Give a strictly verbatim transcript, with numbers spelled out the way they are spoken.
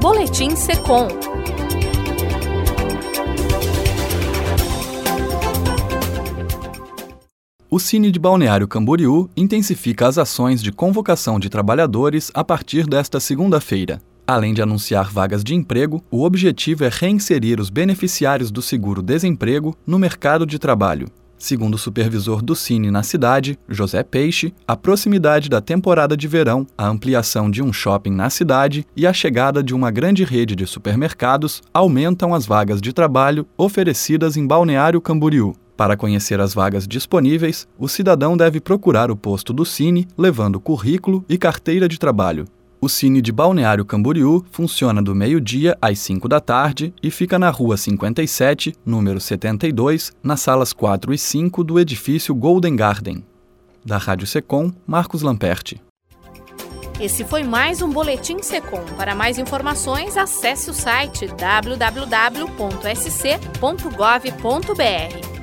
Boletim Secom. O Cine de Balneário Camboriú intensifica as ações de convocação de trabalhadores a partir desta segunda-feira. Além de anunciar vagas de emprego, o objetivo é reinserir os beneficiários do seguro-desemprego no mercado de trabalho. Segundo o supervisor do Cine na cidade, José Peixe, a proximidade da temporada de verão, a ampliação de um shopping na cidade e a chegada de uma grande rede de supermercados aumentam as vagas de trabalho oferecidas em Balneário Camboriú. Para conhecer as vagas disponíveis, o cidadão deve procurar o posto do Cine, levando currículo e carteira de trabalho. O Cine de Balneário Camboriú funciona do meio-dia às cinco da tarde e fica na Rua cinquenta e sete, número setenta e dois, nas salas quatro e cinco do edifício Golden Garden. Da Rádio Secom, Marcos Lamperti. Esse foi mais um Boletim Secom. Para mais informações, acesse o site w w w ponto s c ponto gov ponto b r.